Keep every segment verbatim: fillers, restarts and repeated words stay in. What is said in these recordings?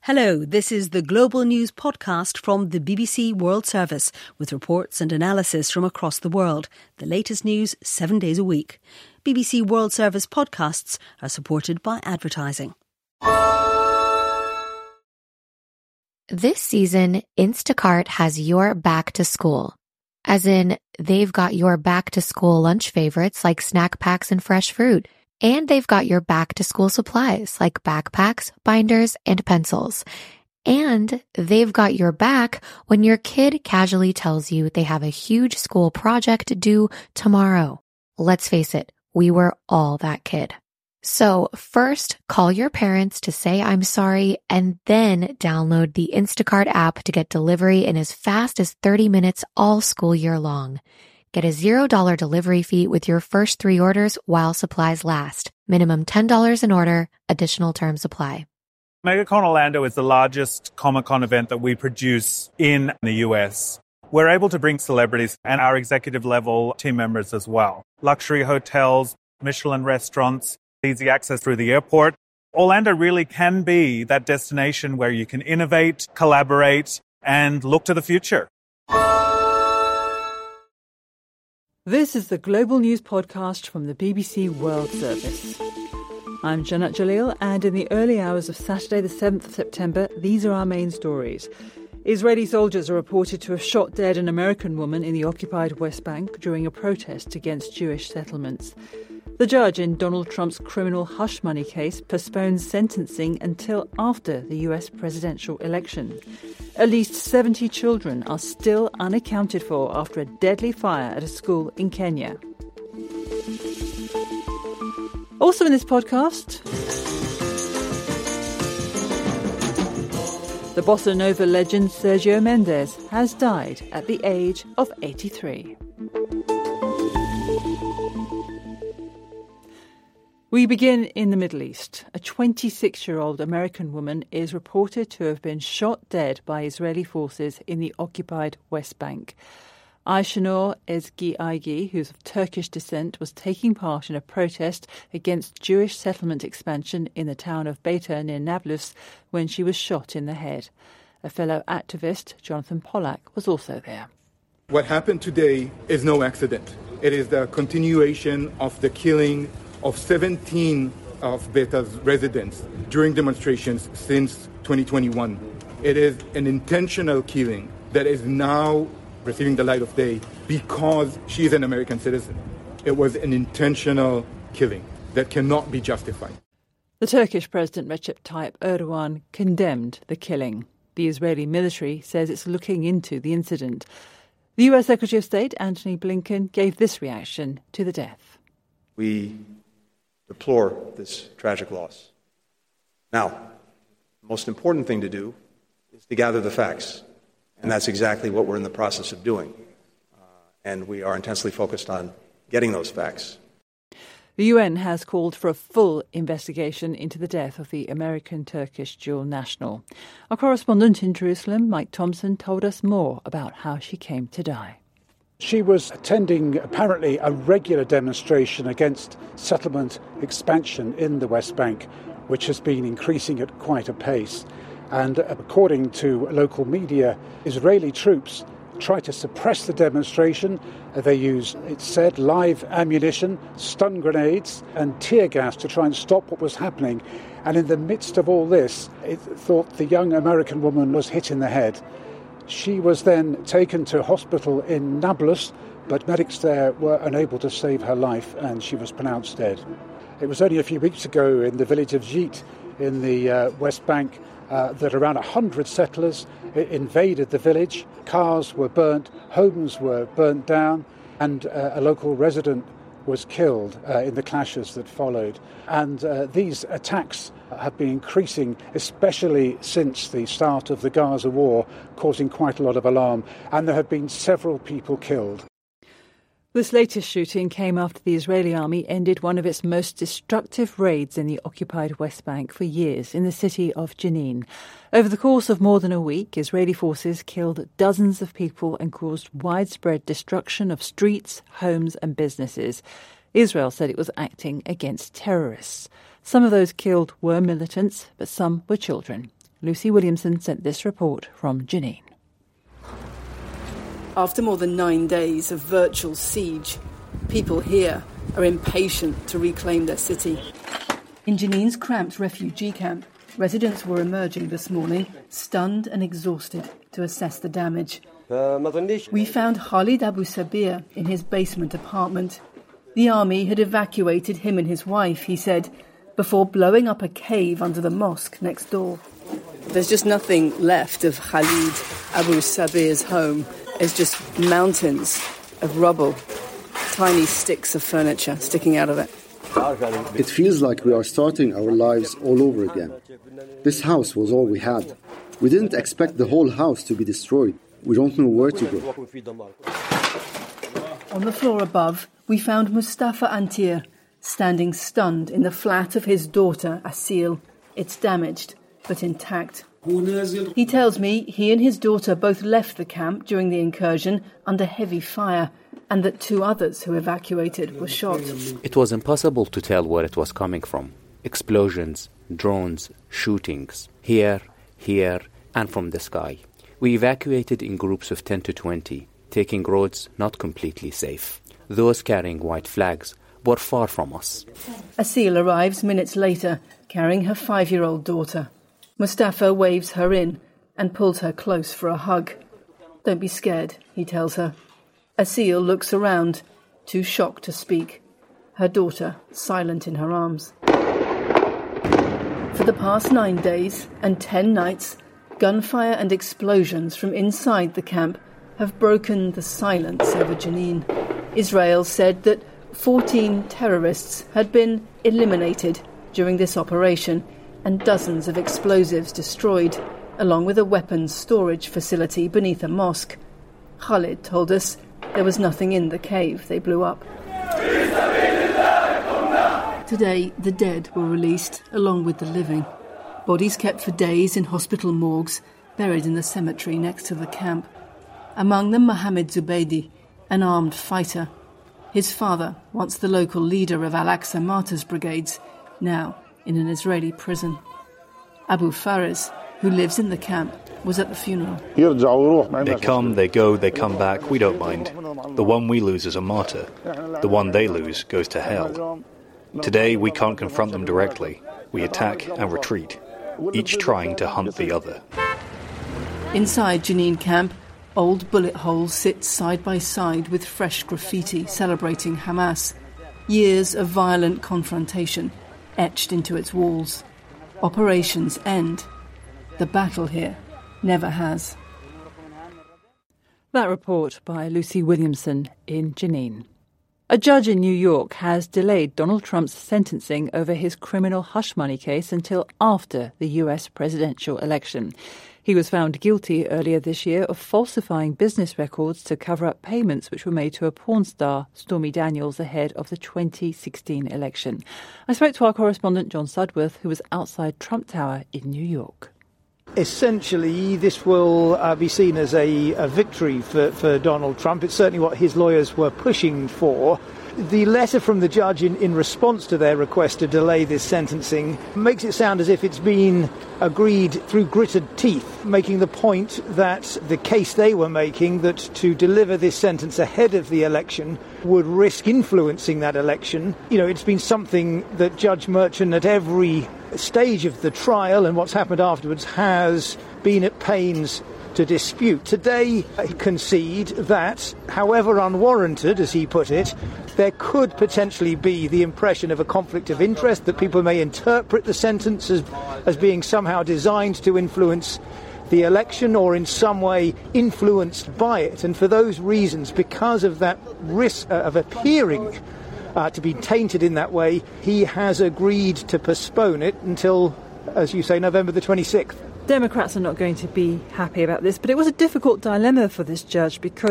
Hello, this is the Global News podcast from the B B C World Service with reports and analysis from across the world. The latest news seven days a week. B B C World Service podcasts are supported by advertising. This season, Instacart has your back to school. As in, they've got your back to school lunch favorites like snack packs and fresh fruit. And they've got your back-to-school supplies like backpacks, binders, and pencils. And they've got your back when your kid casually tells you they have a huge school project due tomorrow. Let's face it, we were all that kid. So first, call your parents to say I'm sorry, and then download the Instacart app to get delivery in as fast as thirty minutes all school year long. Get a zero dollars delivery fee with your first three orders while supplies last. Minimum ten dollars an order. Additional terms apply. MegaCon Orlando is the largest Comic-Con event that we produce in the U S. We're able to bring celebrities and our executive level team members as well. Luxury hotels, Michelin restaurants, easy access through the airport. Orlando really can be that destination where you can innovate, collaborate, and look to the future. This is the Global News podcast from the B B C World Service. I'm Janat Jalil, and in the early hours of Saturday the seventh of September, these are our main stories. Israeli soldiers are reported to have shot dead an American woman in the occupied West Bank during a protest against Jewish settlements. The judge in Donald Trump's criminal hush money case postpones sentencing until after the U S presidential election. At least seventy children are still unaccounted for after a deadly fire at a school in Kenya. Also in this podcast, the bossa nova legend Sergio Mendes has died at the age of eighty-three. We begin in the Middle East. A twenty-six-year-old American woman is reported to have been shot dead by Israeli forces in the occupied West Bank. Ayşenur Ezgi, who's of Turkish descent, was taking part in a protest against Jewish settlement expansion in the town of Beta near Nablus when she was shot in the head. A fellow activist, Jonathan Pollack, was also there. What happened today is no accident. It is the continuation of the killing of seventeen of Beta's residents during demonstrations since twenty twenty-one. It is an intentional killing that is now receiving the light of day because she is an American citizen. It was an intentional killing that cannot be justified. The Turkish President Recep Tayyip Erdogan condemned the killing. The Israeli military says it's looking into the incident. The U S Secretary of State Antony Blinken gave this reaction to the death. We deplore this tragic loss. Now, the most important thing to do is to gather the facts, and that's exactly what we're in the process of doing. Uh, and we are intensely focused on getting those facts. The U N has called for a full investigation into the death of the American-Turkish dual national. Our correspondent in Jerusalem, Mike Thompson, told us more about how she came to die. She was attending, apparently, a regular demonstration against settlement expansion in the West Bank, which has been increasing at quite a pace. And according to local media, Israeli troops tried to suppress the demonstration. They used, it said, live ammunition, stun grenades and tear gas to try and stop what was happening. And in the midst of all this, it thought the young American woman was hit in the head. She was then taken to hospital in Nablus, but medics there were unable to save her life and she was pronounced dead. It was only a few weeks ago in the village of Jit in the uh, West Bank uh, that around one hundred settlers invaded the village. Cars were burnt, homes were burnt down, and uh, a local resident was killed uh, in the clashes that followed. And uh, these attacks have been increasing, especially since the start of the Gaza war, causing quite a lot of alarm. And there have been several people killed. This latest shooting came after the Israeli army ended one of its most destructive raids in the occupied West Bank for years in the city of Jenin. Over the course of more than a week, Israeli forces killed dozens of people and caused widespread destruction of streets, homes and businesses. Israel said it was acting against terrorists. Some of those killed were militants, but some were children. Lucy Williamson sent this report from Jenin. After more than nine days of virtual siege, people here are impatient to reclaim their city. In Jenin's cramped refugee camp, residents were emerging this morning, stunned and exhausted, to assess the damage. We found Khalid Abu Sabir in his basement apartment. The army had evacuated him and his wife, he said, before blowing up a cave under the mosque next door. There's just nothing left of Khalid Abu Sabir's home. It's just mountains of rubble, tiny sticks of furniture sticking out of it. It feels like we are starting our lives all over again. This house was all we had. We didn't expect the whole house to be destroyed. We don't know where to go. On the floor above, we found Mustafa Antir, standing stunned in the flat of his daughter, Asil. It's damaged, but intact. He tells me he and his daughter both left the camp during the incursion under heavy fire, and that two others who evacuated were shot. It was impossible to tell where it was coming from. Explosions, drones, shootings, here, here, and from the sky. We evacuated in groups of ten to twenty, taking roads not completely safe. Those carrying white flags were far from us. Asil arrives minutes later, carrying her five-year-old daughter. Mustafa waves her in and pulls her close for a hug. Don't be scared, he tells her. Asil looks around, too shocked to speak. Her daughter silent in her arms. For the past nine days and ten nights, gunfire and explosions from inside the camp have broken the silence over Jenin. Israel said that fourteen terrorists had been eliminated during this operation and dozens of explosives destroyed, along with a weapons storage facility beneath a mosque. Khalid told us there was nothing in the cave they blew up. Today, the dead were released, along with the living. Bodies kept for days in hospital morgues, buried in the cemetery next to the camp. Among them, Mohammed Zubaydi, an armed fighter. His father, once the local leader of Al-Aqsa Martyrs Brigades, now in an Israeli prison. Abu Faraz, who lives in the camp, was at the funeral. They come, they go, they come back, we don't mind. The one we lose is a martyr. The one they lose goes to hell. Today we can't confront them directly. We attack and retreat, each trying to hunt the other. Inside Jenin camp, old bullet holes sit side by side with fresh graffiti celebrating Hamas. Years of violent confrontation etched into its walls. Operations end. The battle here never has. That report by Lucy Williamson in Jenin. A judge in New York has delayed Donald Trump's sentencing over his criminal hush money case until after the U S presidential election. He was found guilty earlier this year of falsifying business records to cover up payments which were made to a porn star, Stormy Daniels, ahead of the twenty sixteen election. I spoke to our correspondent John Sudworth, who was outside Trump Tower in New York. Essentially, this will uh, be seen as a, a victory for, for Donald Trump. It's certainly what his lawyers were pushing for. The letter from the judge in, in response to their request to delay this sentencing makes it sound as if it's been agreed through gritted teeth, making the point that the case they were making, that to deliver this sentence ahead of the election would risk influencing that election. You know, it's been something that Judge Merchan at every stage of the trial and what's happened afterwards has been at pains to dispute. Today, he concede that, however unwarranted, as he put it, there could potentially be the impression of a conflict of interest, that people may interpret the sentence as, as being somehow designed to influence the election or in some way influenced by it. And for those reasons, because of that risk uh, of appearing uh, to be tainted in that way, he has agreed to postpone it until, as you say, November the twenty-sixth. Democrats are not going to be happy about this, but it was a difficult dilemma for this judge because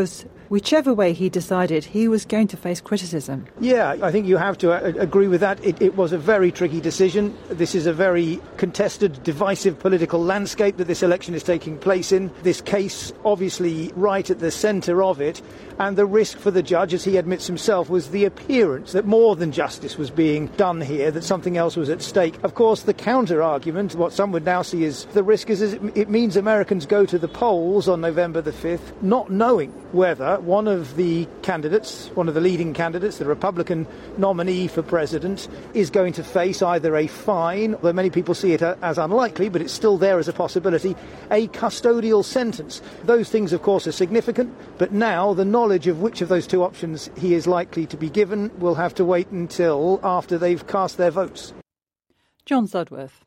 Whichever way he decided, he was going to face criticism. Yeah, I think you have to uh, agree with that. It, it was a very tricky decision. This is a very contested, divisive political landscape that this election is taking place in. This case, obviously, right at the centre of it. And the risk for the judge, as he admits himself, was the appearance that more than justice was being done here, that something else was at stake. Of course, the counter-argument, what some would now see as the risk, is, is it means Americans go to the polls on November the fifth, not knowing whether one of the candidates, one of the leading candidates, the Republican nominee for president, is going to face either a fine, though many people see it as unlikely, but it's still there as a possibility, a custodial sentence. Those things, of course, are significant, but now the knowledge of which of those two options he is likely to be given will have to wait until after they've cast their votes. John Sudworth.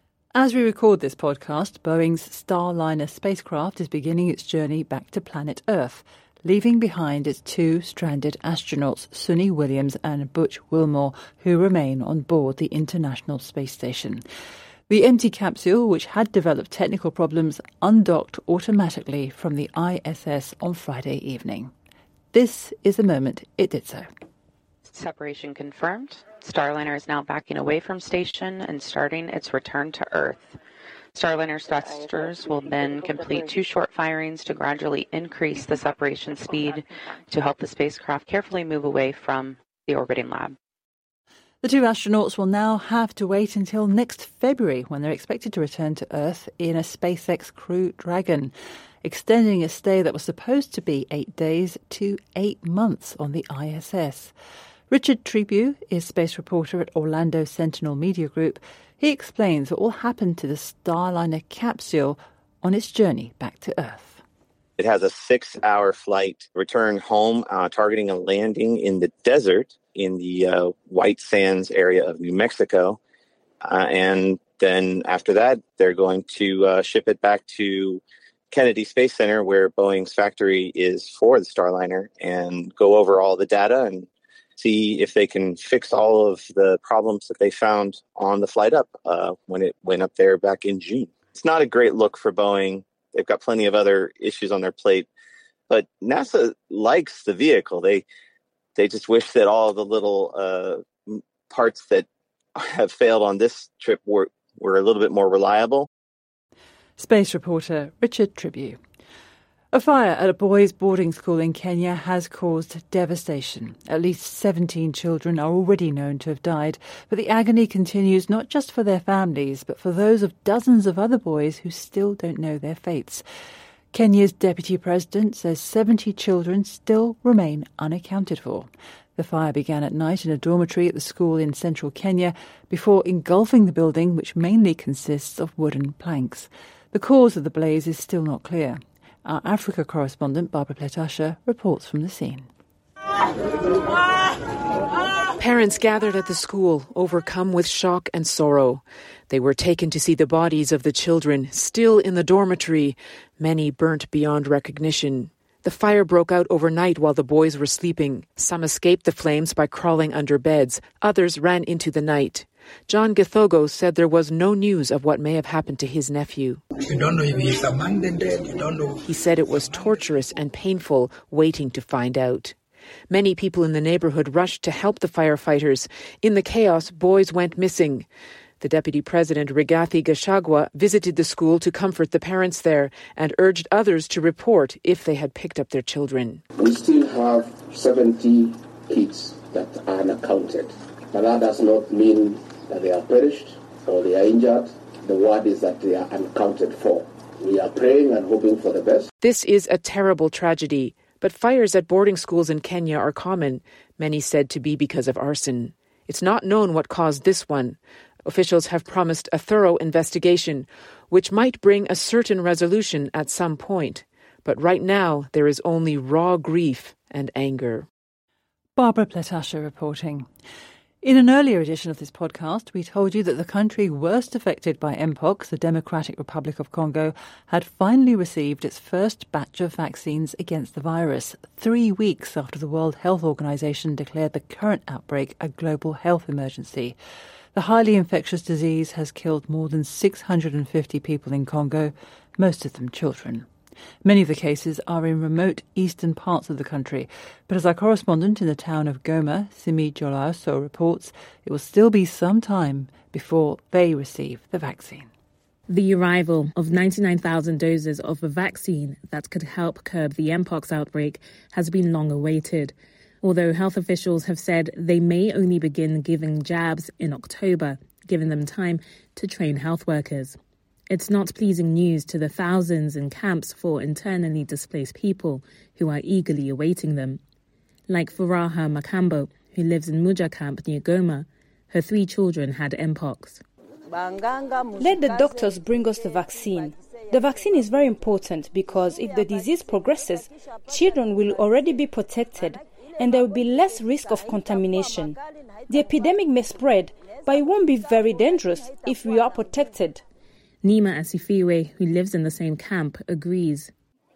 As we record this podcast, Boeing's Starliner spacecraft is beginning its journey back to planet Earth, leaving behind its two stranded astronauts, Suni Williams and Butch Wilmore, who remain on board the International Space Station. The empty capsule, which had developed technical problems, undocked automatically from the I S S on Friday evening. This is the moment it did so. Separation confirmed. Starliner is now backing away from station and starting its return to Earth. Starliner thrusters will then complete two short firings to gradually increase the separation speed to help the spacecraft carefully move away from the orbiting lab. The two astronauts will now have to wait until next February, when they're expected to return to Earth in a SpaceX Crew Dragon, extending a stay that was supposed to be eight days to eight months on the I S S. Richard Tribune is space reporter at Orlando Sentinel Media Group. He explains what will happen to the Starliner capsule on its journey back to Earth. It has a six-hour flight return home, uh, targeting a landing in the desert in the uh, White Sands area of New Mexico. Uh, and then after that, they're going to uh, ship it back to Kennedy Space Center, where Boeing's factory is for the Starliner, and go over all the data and see if they can fix all of the problems that they found on the flight up uh, when it went up there back in June. It's not a great look for Boeing. They've got plenty of other issues on their plate, but NASA likes the vehicle. They they just wish that all the little uh, parts that have failed on this trip were, were a little bit more reliable. Space reporter Richard Tribune. A fire at a boys' boarding school in Kenya has caused devastation. At least seventeen children are already known to have died, but the agony continues not just for their families, but for those of dozens of other boys who still don't know their fates. Kenya's deputy president says seventy children still remain unaccounted for. The fire began at night in a dormitory at the school in central Kenya before engulfing the building, which mainly consists of wooden planks. The cause of the blaze is still not clear. Our Africa correspondent, Barbara Pletasha, reports from the scene. Parents gathered at the school, overcome with shock and sorrow. They were taken to see the bodies of the children, still in the dormitory, many burnt beyond recognition. The fire broke out overnight while the boys were sleeping. Some escaped the flames by crawling under beds. Others ran into the night. John Githogo said there was no news of what may have happened to his nephew. You don't know if he's among the dead. You don't know. He said it was torturous and painful, waiting to find out. Many people in the neighborhood rushed to help the firefighters. In the chaos, boys went missing. The deputy president, Rigathi Gachagua, visited the school to comfort the parents there and urged others to report if they had picked up their children. We still have seventy kids that are unaccounted, but that does not mean that they are perished or they are injured. The word is that they are unaccounted for. We are praying and hoping for the best. This is a terrible tragedy, but fires at boarding schools in Kenya are common, many said to be because of arson. It's not known what caused this one. Officials have promised a thorough investigation, which might bring a certain resolution at some point. But right now, there is only raw grief and anger. Barbara Pletasha reporting. In an earlier edition of this podcast, we told you that the country worst affected by Mpox, the Democratic Republic of Congo, had finally received its first batch of vaccines against the virus, three weeks after the World Health Organization declared the current outbreak a global health emergency. The highly infectious disease has killed more than six hundred fifty people in Congo, most of them children. Many of the cases are in remote eastern parts of the country. But as our correspondent in the town of Goma, Simi Jolaoso, reports, it will still be some time before they receive the vaccine. The arrival of ninety-nine thousand doses of a vaccine that could help curb the mpox outbreak has been long awaited, although health officials have said they may only begin giving jabs in October, giving them time to train health workers. It's not pleasing news to the thousands in camps for internally displaced people who are eagerly awaiting them. Like Furaha Makambo, who lives in Muja camp near Goma, her three children had mpox. Let the doctors bring us the vaccine. The vaccine is very important because if the disease progresses, children will already be protected and there will be less risk of contamination. The epidemic may spread, but it won't be very dangerous if we are protected. Nima Asifiwe, who lives in the same camp, agrees.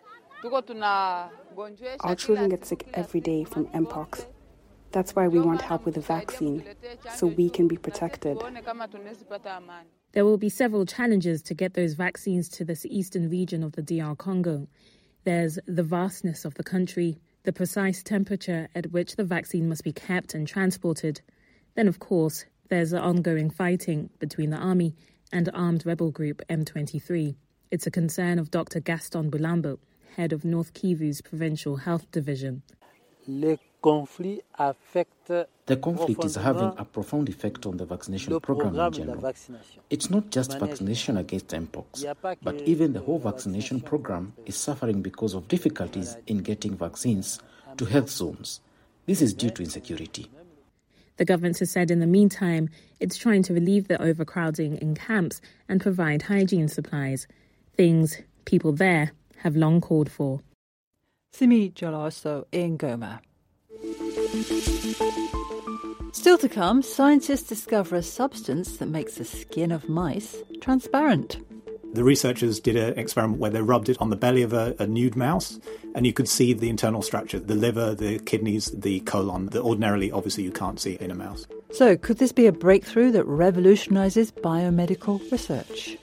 Our children get sick every day from mpox. That's why we want help with the vaccine, so we can be protected. There will be several challenges to get those vaccines to this eastern region of the D R Congo. There's the vastness of the country, the precise temperature at which the vaccine must be kept and transported. Then, of course, there's the ongoing fighting between the army and armed rebel group M twenty-three. It's a concern of Doctor Gaston Bulambo, head of North Kivu's Provincial Health Division. The conflict is having a profound effect on the vaccination program in general. It's not just vaccination against mpox, but even the whole vaccination program is suffering because of difficulties in getting vaccines to health zones. This is due to insecurity. The government has said in the meantime it's trying to relieve the overcrowding in camps and provide hygiene supplies, things people there have long called for. Simi Jolaoso in Goma. Still to come, scientists discover a substance that makes the skin of mice transparent. The researchers did an experiment where they rubbed it on the belly of a, a nude mouse, and you could see the internal structure, the liver, the kidneys, the colon, that ordinarily, obviously, you can't see in a mouse. So, could this be a breakthrough that revolutionises biomedical research?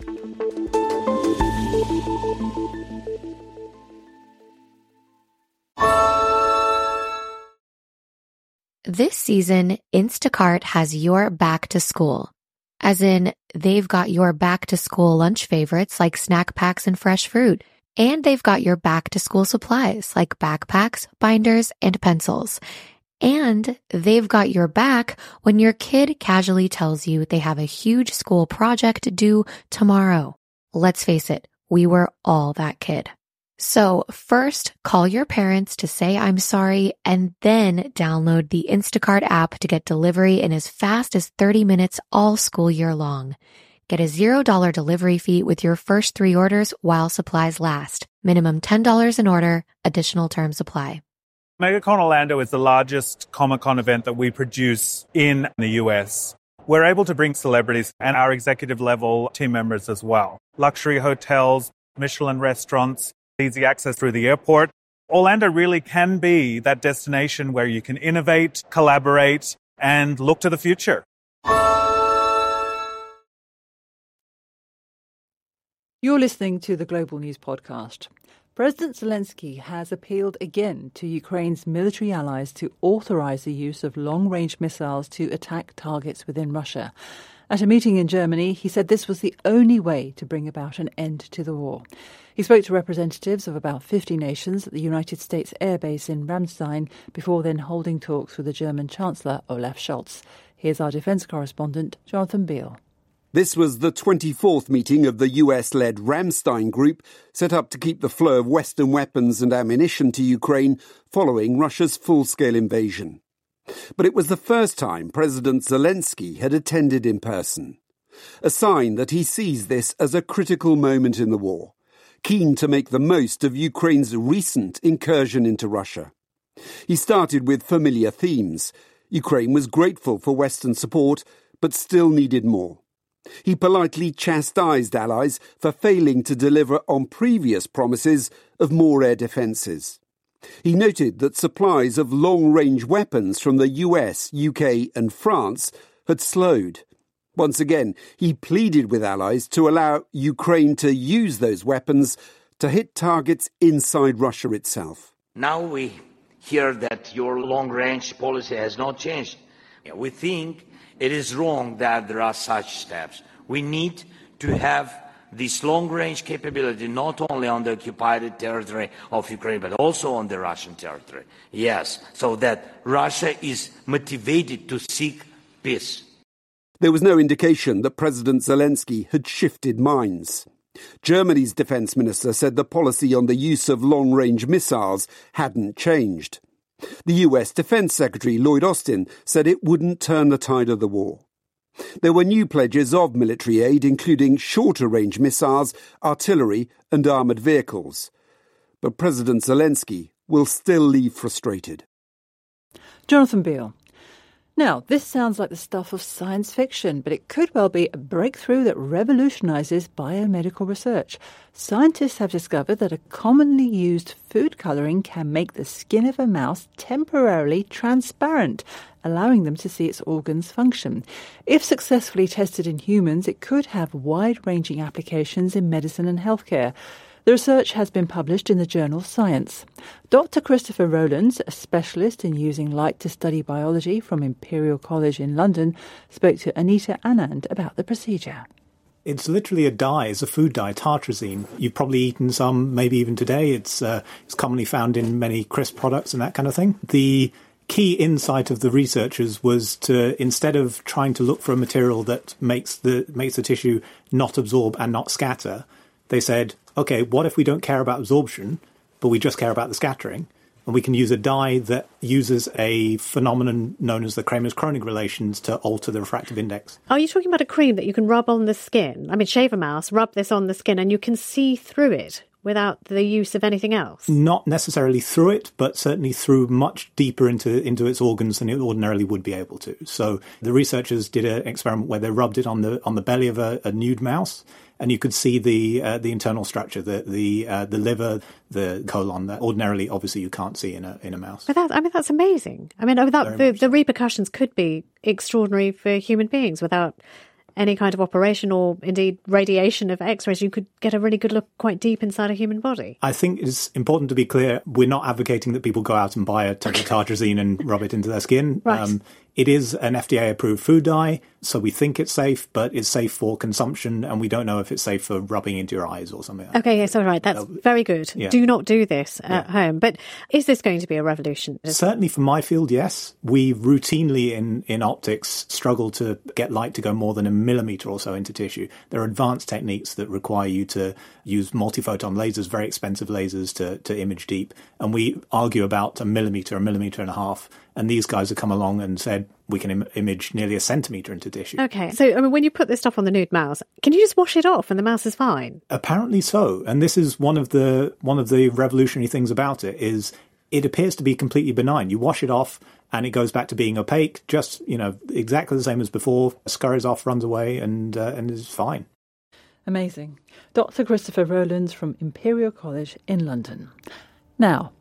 This season, Instacart has your back to school. As in, they've got your back to school lunch favorites like snack packs and fresh fruit. And they've got your back to school supplies like backpacks, binders, and pencils. And they've got your back when your kid casually tells you they have a huge school project due tomorrow. Let's face it, we were all that kid. So first, call your parents to say I'm sorry, and then download the Instacart app to get delivery in as fast as thirty minutes all school year long. Get a zero dollars delivery fee with your first three orders while supplies last. Minimum ten dollars an order. Additional terms apply. MegaCon Orlando is the largest Comic-Con event that we produce in the U S. We're able to bring celebrities and our executive level team members as well. Luxury hotels, Michelin restaurants, easy access through the airport. Orlando really can be that destination where you can innovate, collaborate, and look to the future. You're listening to the Global News Podcast. President Zelensky has appealed again to Ukraine's military allies to authorize the use of long-range missiles to attack targets within Russia. At a meeting in Germany, he said this was the only way to bring about an end to the war. He spoke to representatives of about fifty nations at the United States Air Base in Ramstein before then holding talks with the German Chancellor Olaf Scholz. Here's our defence correspondent, Jonathan Beale. This was the twenty-fourth meeting of the U S-led Ramstein Group, set up to keep the flow of Western weapons and ammunition to Ukraine following Russia's full-scale invasion. But it was the first time President Zelensky had attended in person, a sign that he sees this as a critical moment in the war, keen to make the most of Ukraine's recent incursion into Russia. He started with familiar themes. Ukraine was grateful for Western support, but still needed more. He politely chastised allies for failing to deliver on previous promises of more air defences. He noted that supplies of long-range weapons from the U S, U K and France had slowed. Once again, he pleaded with allies to allow Ukraine to use those weapons to hit targets inside Russia itself. Now we hear that your long-range policy has not changed. We think it is wrong that there are such steps. We need to have this long-range capability not only on the occupied territory of Ukraine, but also on the Russian territory. Yes, so that Russia is motivated to seek peace. There was no indication that President Zelensky had shifted minds. Germany's defence minister said the policy on the use of long-range missiles hadn't changed. The U S Defence Secretary Lloyd Austin said it wouldn't turn the tide of the war. There were new pledges of military aid, including shorter-range missiles, artillery and armoured vehicles. But President Zelensky will still leave frustrated. Jonathan Beale. Now, this sounds like the stuff of science fiction, but it could well be a breakthrough that revolutionises biomedical research. Scientists have discovered that a commonly used food colouring can make the skin of a mouse temporarily transparent, allowing them to see its organs function. If successfully tested in humans, it could have wide-ranging applications in medicine and healthcare. The research has been published in the journal Science. Doctor Christopher Rowlands, a specialist in using light to study biology from Imperial College in London, spoke to Anita Anand about the procedure. It's literally a dye. It's a food dye, tartrazine. You've probably eaten some, maybe even today. It's uh, it's commonly found in many crisp products and that kind of thing. The key insight of the researchers was to, instead of trying to look for a material that makes the makes the tissue not absorb and not scatter, they said, OK, what if we don't care about absorption, but we just care about the scattering? And we can use a dye that uses a phenomenon known as the Kramers-Kronig relations to alter the refractive index. Are you talking about a cream that you can rub on the skin? I mean, shave a mouse, rub this on the skin, and you can see through it without the use of anything else? Not necessarily through it, but certainly through much deeper into, into its organs than it ordinarily would be able to. So the researchers did an experiment where they rubbed it on the on the belly of a, a nude mouse, and you could see the uh, the internal structure, the the uh, the liver, the colon, that ordinarily, obviously, you can't see in a in a mouse. But that, I mean, that's amazing. I mean, without the, the repercussions could be extraordinary for human beings without any kind of operation or indeed radiation of X-rays. You could get a really good look quite deep inside a human body. I think it's important to be clear, we're not advocating that people go out and buy a ton of tartrazine and rub it into their skin. Right. Um, it is an F D A-approved food dye, so we think it's safe, but it's safe for consumption, and we don't know if it's safe for rubbing into your eyes or something like that. Okay, yes, all right. That's uh, very good. Yeah. Do not do this at yeah. home. But is this going to be a revolution? Certainly for my field, yes. We routinely in, in optics struggle to get light to go more than a millimetre or so into tissue. There are advanced techniques that require you to use multiphoton lasers, very expensive lasers, to, to image deep. And we argue about a millimetre, a millimetre and a half. And these guys have come along and said we can Im- image nearly a centimetre into tissue. Okay, so I mean, when you put this stuff on the nude mouse, can you just wash it off and the mouse is fine? Apparently so. And this is one of the one of the revolutionary things about it is it appears to be completely benign. You wash it off and it goes back to being opaque, just, you know, exactly the same as before, scurries off, runs away and uh, and is fine. Amazing. Doctor Christopher Rowlands from Imperial College in London. Now,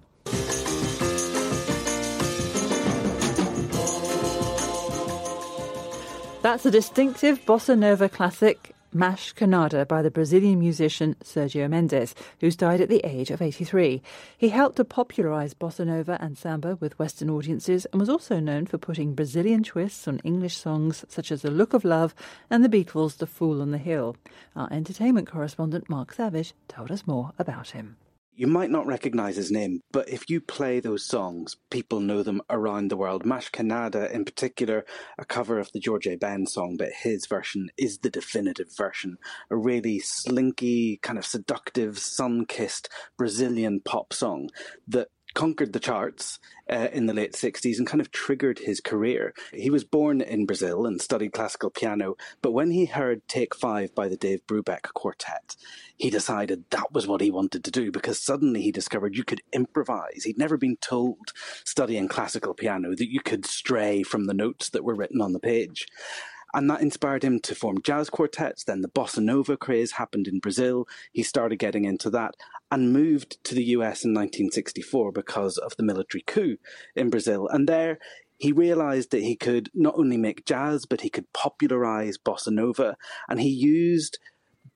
that's a distinctive bossa nova classic, Mas Canada, by the Brazilian musician Sergio Mendes, who's died at the age of eighty-three. He helped to popularise bossa nova and samba with Western audiences and was also known for putting Brazilian twists on English songs such as The Look of Love and the Beatles' The Fool on the Hill. Our entertainment correspondent Mark Savage told us more about him. You might not recognise his name, but if you play those songs, people know them around the world. Mas Canada, in particular, a cover of the George A. Ben song, but his version is the definitive version. A really slinky, kind of seductive, sun-kissed Brazilian pop song that conquered the charts uh, in the late sixties and kind of triggered his career. He was born in Brazil and studied classical piano, but when he heard Take Five by the Dave Brubeck Quartet, he decided that was what he wanted to do, because suddenly he discovered you could improvise. He'd never been told, studying classical piano, that you could stray from the notes that were written on the page. And that inspired him to form jazz quartets. Then the bossa nova craze happened in Brazil. He started getting into that and moved to the U S in nineteen sixty-four because of the military coup in Brazil. And there he realized that he could not only make jazz, but he could popularize bossa nova. And he used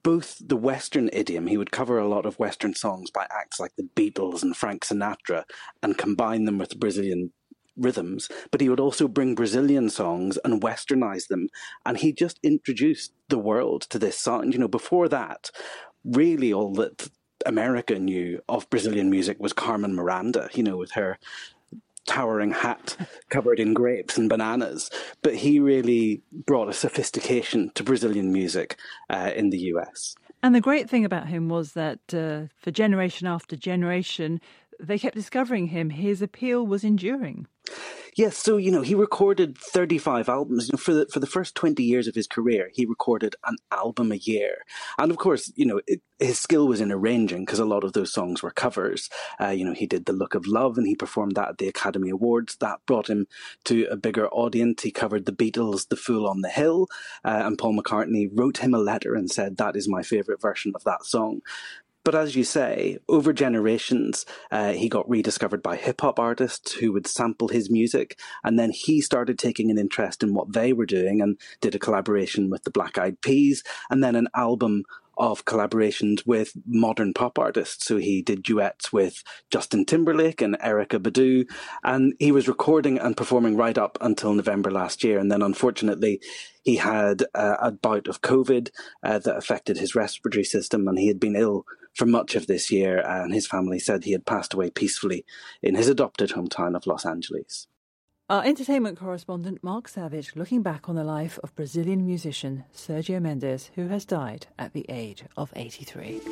both the Western idiom, he would cover a lot of Western songs by acts like the Beatles and Frank Sinatra and combine them with Brazilian rhythms, but he would also bring Brazilian songs and westernize them, and he just introduced the world to this sound. You know, before that, really all that America knew of Brazilian music was Carmen Miranda, you know, with her towering hat covered in grapes and bananas. But he really brought a sophistication to Brazilian music uh, in the U S. And the great thing about him was that uh, for generation after generation, they kept discovering him. His appeal was enduring. Yes, so, you know, he recorded thirty-five albums. You know, for the, for the first twenty years of his career, he recorded an album a year. And of course, you know, it, his skill was in arranging, because a lot of those songs were covers. Uh, you know, he did The Look of Love and he performed that at the Academy Awards. That brought him to a bigger audience. He covered the Beatles' The Fool on the Hill, uh, and Paul McCartney wrote him a letter and said, that is my favourite version of that song. But as you say, over generations, uh, he got rediscovered by hip-hop artists who would sample his music, and then he started taking an interest in what they were doing and did a collaboration with the Black Eyed Peas, and then an album of collaborations with modern pop artists. So he did duets with Justin Timberlake and Erykah Badu, and he was recording and performing right up until November last year. And then unfortunately, he had uh, a bout of COVID uh, that affected his respiratory system, and he had been ill for much of this year, and his family said he had passed away peacefully in his adopted hometown of Los Angeles. Our entertainment correspondent Mark Savage looking back on the life of Brazilian musician Sergio Mendes, who has died at the age of eighty-three.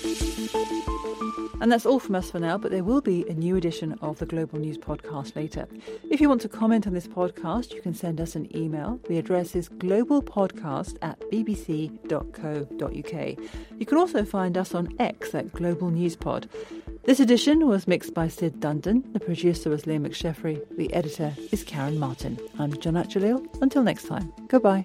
And that's all from us for now, but there will be a new edition of the Global News Podcast later. If you want to comment on this podcast, you can send us an email. The address is globalpodcast at b b c dot co dot u k. You can also find us on X at Global News Pod. This edition was mixed by Sid Dundon. The producer was Liam McSheffrey. The editor is Karen Martin. I'm Janat Jalil. Until next time, goodbye.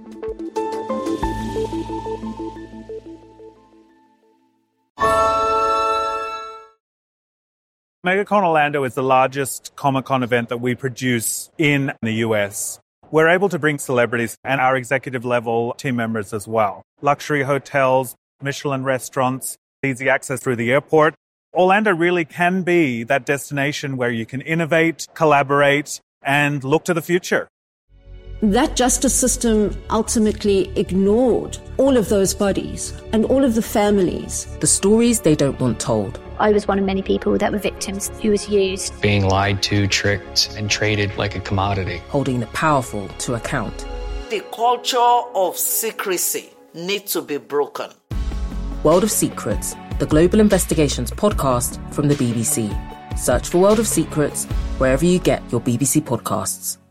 MegaCon Orlando is the largest Comic-Con event that we produce in the U S. We're able to bring celebrities and our executive level team members as well. Luxury hotels, Michelin restaurants, easy access through the airport. Orlando really can be that destination where you can innovate, collaborate, and look to the future. That justice system ultimately ignored all of those bodies and all of the families. The stories they don't want told. I was one of many people that were victims who was used. Being lied to, tricked, and traded like a commodity. Holding the powerful to account. The culture of secrecy needs to be broken. World of Secrets, the Global Investigations podcast from the B B C. Search for World of Secrets wherever you get your B B C podcasts.